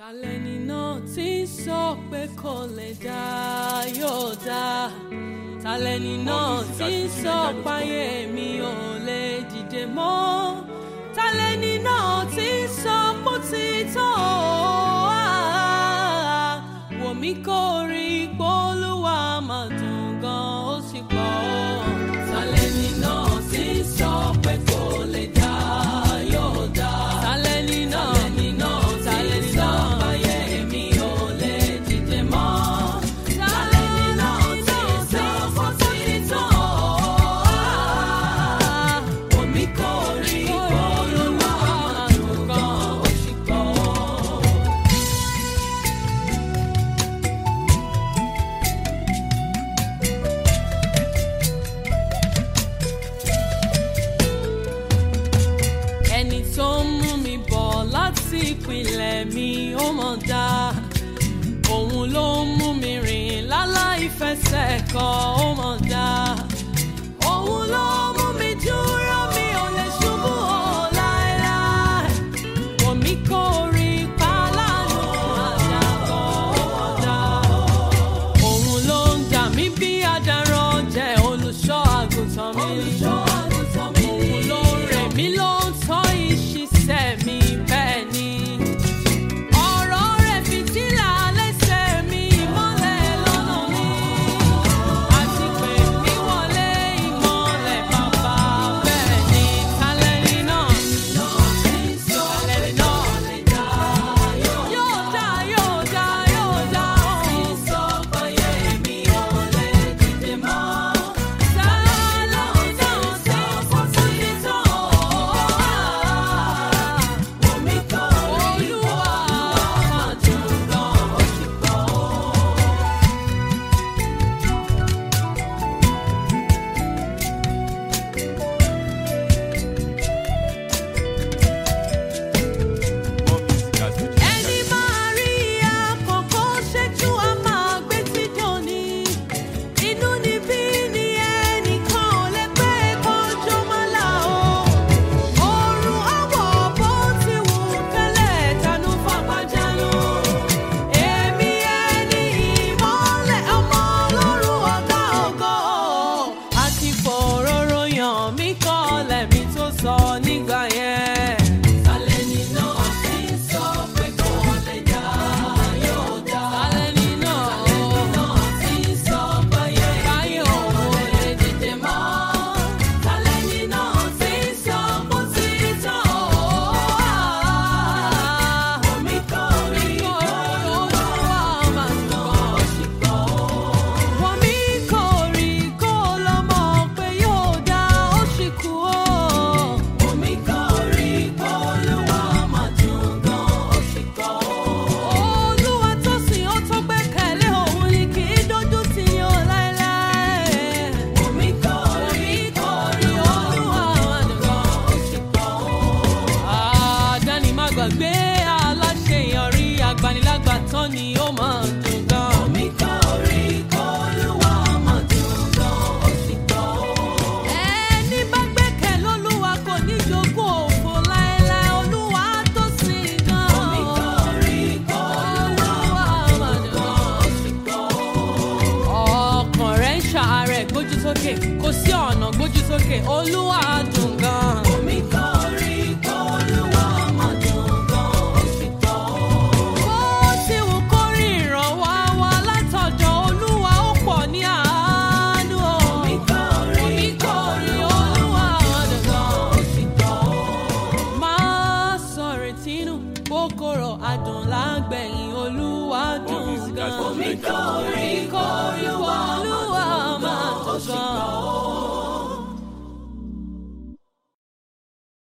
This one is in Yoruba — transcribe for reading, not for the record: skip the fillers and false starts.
Tàlẹ́ni náà tí ń sọ pé kò lè dá yóò dá. Tàlẹ́ni náà tí ń sọ páyé mi ò lè dìde mọ́. Tàlẹ́ni náà tí ń sọ bó ti tó. Wò mí kó rí p'Olúwa máa dùn gan ó sì pọ̀. Tàlẹ́ni náà tí ń sọ pé kò lè dá yóò dá. Tàlẹ́ni náà tí ń sọ páyé mi ò lè dìde mọ́. Tàlẹ́ni náà tí ń sọ bó ti tó. Wò mí kó rí p'Olúwa máa dùn gan ó sì pọ̀. Ẹni tó ń mú mi bọ̀ láti ìpìlẹ̀ mi ó mọ̀ dá. Òun ló ń mú mi rìn láláì fẹsẹ̀ kọ ó mọ̀ dá. Òun ló ń mú mi dúró mi ò lè ṣubú o láéláé. Wò mí kó rí pálánù àdàbọ̀ ó mọ̀ dá. Òun ló ń dà mí bí adarán jẹ́ olùṣọ́ àgùntàn mi. Òun ló ń rẹ̀ mí ló ń tọ́ ìṣiṣẹ́ mi bẹ́ẹ̀ ni. Ọ̀rọ̀ rẹ̀ fìtílà lẹ́sẹ̀ mi, ìmọ́lẹ̀ lọ́nà mi. Àti pé mi wọlé ìmọ́lẹ̀ bàbá bẹ́ẹ̀ ni. Tàlẹ́ni náà tàlẹ́ni náà yóò dá yóò dá yóò dá. Sọ páyé mi ò lè dìde mọ́. Tàlẹ́ni náà tí ń sọ bó ti tó. Wò mí kó rí Olúwa máa dùn gan ó sì pọ̀. Ẹni máa rí àkọ́kọ́ ṣẹ́jú a máa gbé tí dòní. Inú níbí ni ẹnìkan ò lè pé kọjọ́ máa là ó. Oòrùn àwọ̀ bó ti wù tẹ́lẹ̀ tanú fapájánú. Èmi ẹni ìmọ́lẹ̀ ọmọ Ọlọ́run ọ̀gá ògo. Àti fòróró yàn mí kọ́lẹ̀ mi tó sọ nígbà yẹn. Tàlẹ́ni náà tí ń sọ pé kò lè dá yóò dá. Tàlẹ́ni náà tí ń sọ páyé òun ò lè dìde mọ́. Tàlẹ́ni náà tí ń sọ bó ti tó. Wò mí kó rí Olúwa máa dùn gan ó sì pọ̀. Wò mí kó rí kó lọ mọ̀ pé yóò dá ó sì kú o. Wò mí kó rí Olúwa máa dùn gan ó sì pọ̀. Olúwa tó sìn ó tó gbẹ́kẹ̀lé òun ni kì í dójú tì yàn láéláé. Wò mí kó rí Olúwa máa dùn gan ó sì pọ̀. Àdáni má gbàgbé aláṣeyọrí agbanilágbàtọ́ ni ó máa dùn gan. Wò mí kó rí Olúwa máa dùn gan ó sì pọ̀. Ẹni bá gbẹ́kẹ̀ lÓlúwa kò ní jogún òfo láéláé. Olúwa tó sìn gan. Wò mí kó rí Olúwa máa dùn gan ó sì pọ̀. Ọkàn rẹ̀ ń ṣàárẹ̀ gbójú sókè kò sí ọ̀nà gbójú sókè Olúwa dùn gan. Wò mí kó rí Olúwa máa dùn gan ó sì pọ̀. Bó ti wù kó rí ìrànwọ́ wá látọ̀dọ̀ Olúwa ó pọ̀ ní àánú o. Wò mí kó rí Olúwa máa dùn gan ó sì pọ̀. Máa sọ̀rètí nù kòkòrò adùn lágbẹ̀yìn Olúwa dùn gan. Wò mí kó rí Olúwa máa dùn gan.